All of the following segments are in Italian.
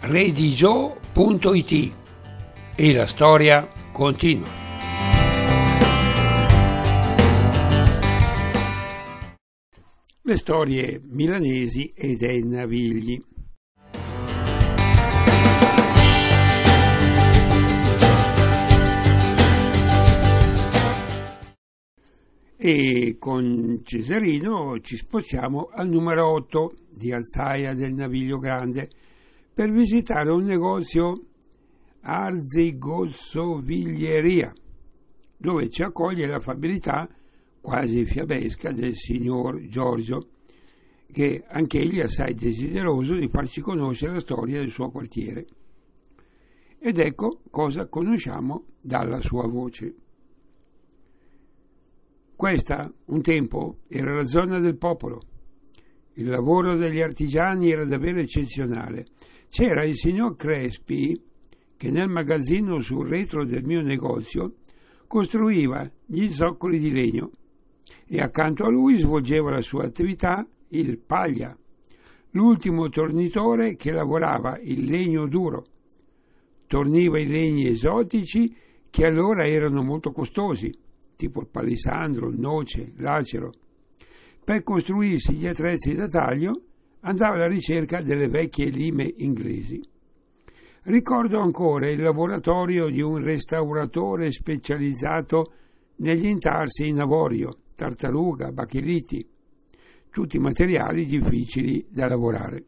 redigio.it e la storia continua. Le storie milanesi e dei Navigli. E con Cesarino ci spostiamo al numero 8 di Alzaia del Naviglio Grande per visitare un negozio arzigossoviglieria dove ci accoglie l'affabilità quasi fiabesca del signor Giorgio, che anch'egli è assai desideroso di farci conoscere la storia del suo quartiere. Ed ecco cosa conosciamo dalla sua voce. Questa, un tempo, era la zona del popolo. Il lavoro degli artigiani era davvero eccezionale. C'era il signor Crespi, che nel magazzino sul retro del mio negozio costruiva gli zoccoli di legno e accanto a lui svolgeva la sua attività il paglia, l'ultimo tornitore che lavorava il legno duro. Torniva i legni esotici che allora erano molto costosi, tipo il palissandro, il noce, l'acero. Per costruirsi gli attrezzi da taglio andava alla ricerca delle vecchie lime inglesi. Ricordo ancora il laboratorio di un restauratore specializzato negli intarsi in avorio, tartaruga, bacheliti, tutti materiali difficili da lavorare.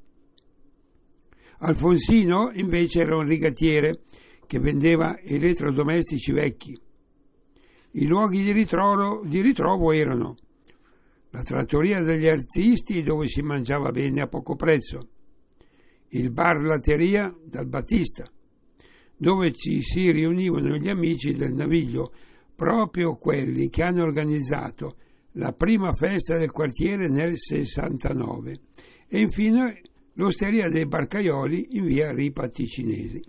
Alfonsino invece era un rigattiere che vendeva elettrodomestici vecchi. I luoghi di ritrovo erano la trattoria degli artisti, dove si mangiava bene a poco prezzo, il bar Latteria dal Battista, dove ci si riunivano gli amici del Naviglio, proprio quelli che hanno organizzato la prima festa del quartiere nel 69, e infine l'Osteria dei Barcaioli in via Ripa Ticinesi.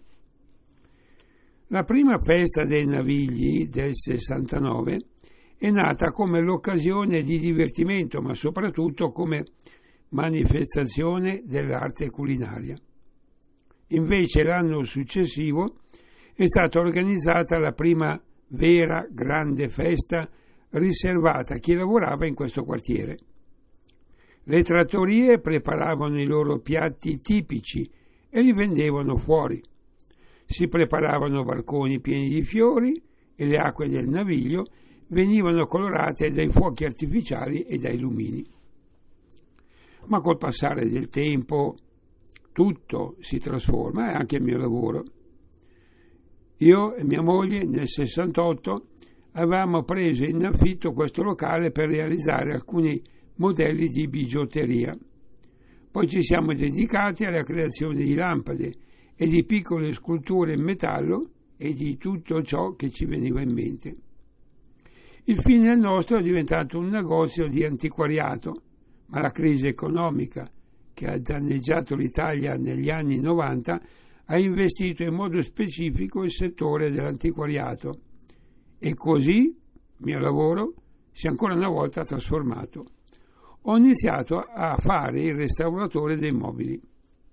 La prima festa dei Navigli del 69 è nata come l'occasione di divertimento, ma soprattutto come manifestazione dell'arte culinaria. Invece l'anno successivo è stata organizzata la prima vera grande festa riservata a chi lavorava in questo quartiere. Le trattorie preparavano i loro piatti tipici e li vendevano fuori. Si preparavano balconi pieni di fiori e le acque del Naviglio venivano colorate dai fuochi artificiali e dai lumini. Ma col passare del tempo tutto si trasforma, e anche il mio lavoro. Io e mia moglie nel 68 avevamo preso in affitto questo locale per realizzare alcuni modelli di bigiotteria. Poi ci siamo dedicati alla creazione di lampade e di piccole sculture in metallo e di tutto ciò che ci veniva in mente. Il fine nostro è diventato un negozio di antiquariato, ma la crisi economica che ha danneggiato l'Italia negli anni 90 ha investito in modo specifico il settore dell'antiquariato e così il mio lavoro si è ancora una volta trasformato. Ho iniziato a fare il restauratore dei mobili.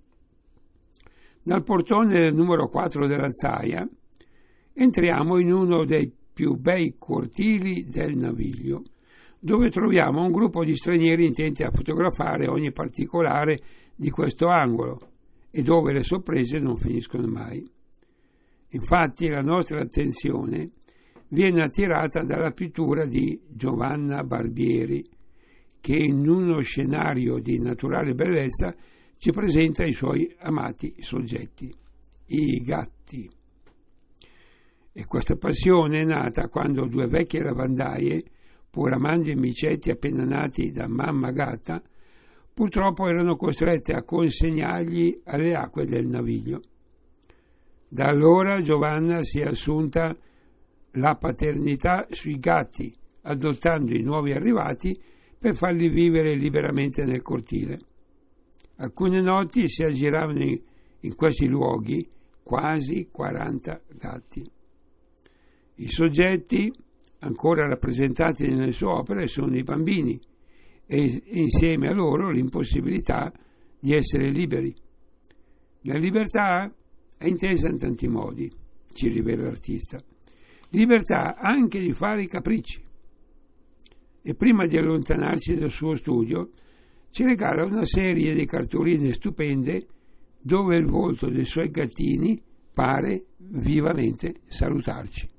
Dal portone del numero 4 dell'Alzaia entriamo in uno dei più bei cortili del Naviglio, dove troviamo un gruppo di stranieri intenti a fotografare ogni particolare di questo angolo e dove le sorprese non finiscono mai. Infatti la nostra attenzione viene attirata dalla pittura di Giovanna Barbieri, che in uno scenario di naturale bellezza ci presenta i suoi amati soggetti, i gatti. E questa passione è nata quando due vecchie lavandaie, pur amando i micetti appena nati da mamma gatta, purtroppo erano costrette a consegnargli alle acque del Naviglio. Da allora Giovanna si è assunta la paternità sui gatti, adottando i nuovi arrivati per farli vivere liberamente nel cortile. Alcune notti si aggiravano in questi luoghi quasi 40 gatti. I soggetti ancora rappresentati nelle sue opere sono i bambini e insieme a loro l'impossibilità di essere liberi. La libertà è intesa in tanti modi, ci rivela l'artista. Libertà anche di fare i capricci. E prima di allontanarci dal suo studio, ci regala una serie di cartoline stupende dove il volto dei suoi gattini pare vivamente salutarci.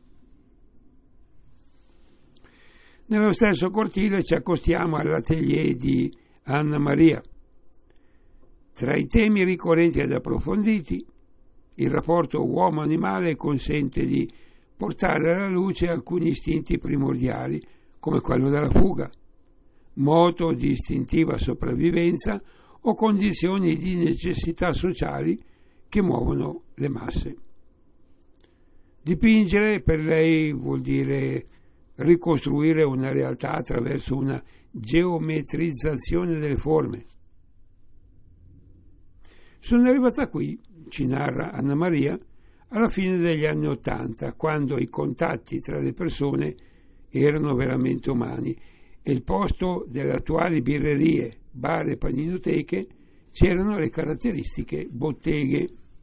Nello stesso cortile ci accostiamo all'atelier di Anna Maria. Tra i temi ricorrenti ed approfonditi, il rapporto uomo-animale consente di portare alla luce alcuni istinti primordiali, come quello della fuga, moto di istintiva sopravvivenza o condizioni di necessità sociali che muovono le masse. Dipingere per lei vuol dire ricostruire una realtà attraverso una geometrizzazione delle forme. Sono arrivata qui, ci narra Anna Maria, alla fine degli anni '80, quando i contatti tra le persone erano veramente umani e il posto delle attuali birrerie, bar e paninoteche c'erano le caratteristiche botteghe.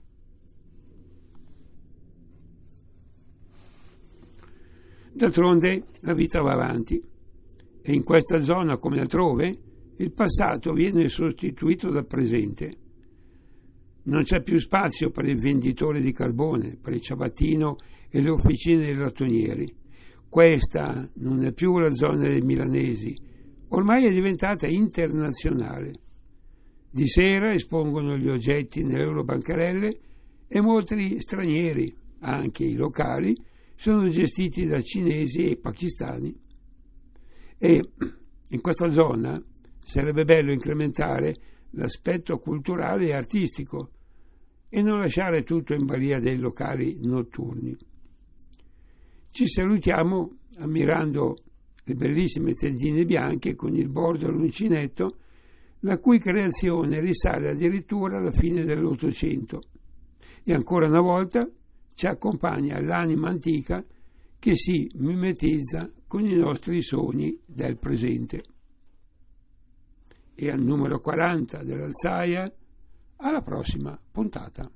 D'altronde la vita va avanti e in questa zona come altrove il passato viene sostituito dal presente. Non c'è più spazio per il venditore di carbone, per il ciabattino e le officine dei lattonieri. Questa non è più la zona dei milanesi, ormai è diventata internazionale. Di sera espongono gli oggetti nelle loro bancarelle e molti stranieri, anche i locali, sono gestiti da cinesi e pakistani. E in questa zona sarebbe bello incrementare l'aspetto culturale e artistico e non lasciare tutto in balia dei locali notturni. Ci salutiamo ammirando le bellissime tendine bianche con il bordo all'uncinetto, la cui creazione risale addirittura alla fine dell'Ottocento. E ancora una volta ci accompagna l'anima antica che si mimetizza con i nostri sogni del presente. E al numero 40 dell'Alzaia, alla prossima puntata.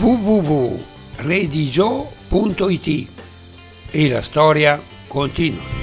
www.redigio.it e la storia continua.